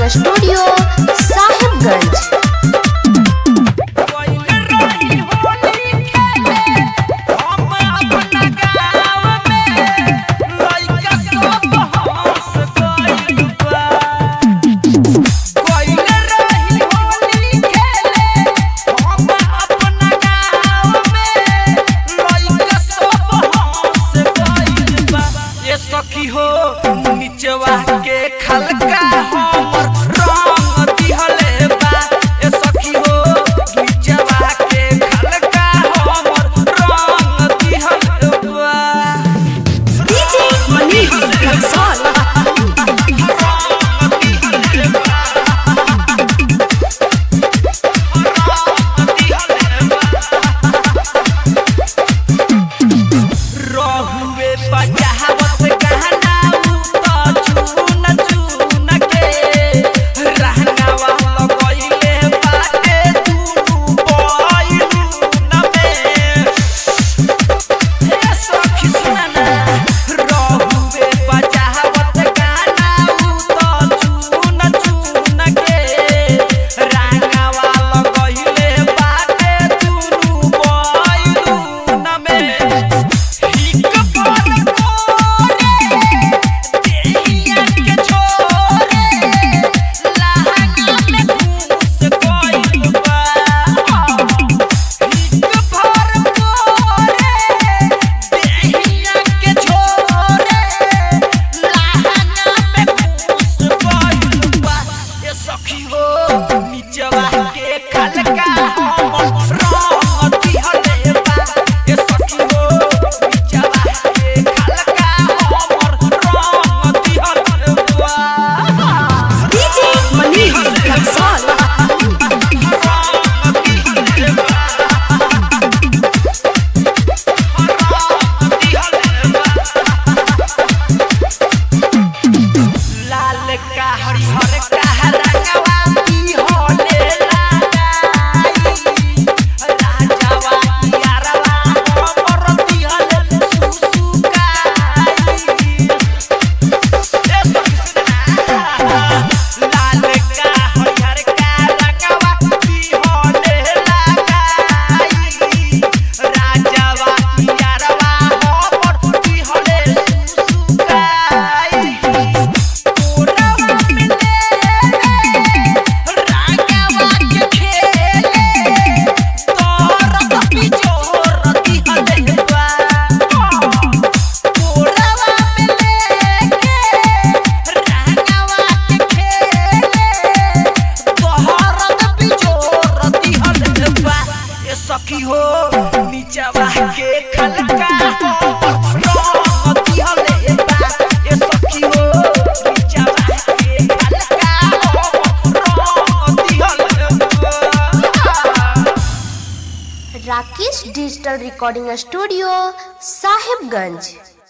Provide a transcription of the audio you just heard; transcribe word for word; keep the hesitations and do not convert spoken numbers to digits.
Recording studio Sahibganj. सखी हो निचवा के खलका हमर रंग दिहले बा। ए सखी हो निचवा के खलका हमर रंग दिहले बा। डीजे मनीष रक्सौल रहुए बचावत सखी हो निचवा के खलका रंग दिहले बा। ए सखी हो निचवा के खलका रंग दिहले बा। Rakesh digital recording studio Sahibganj.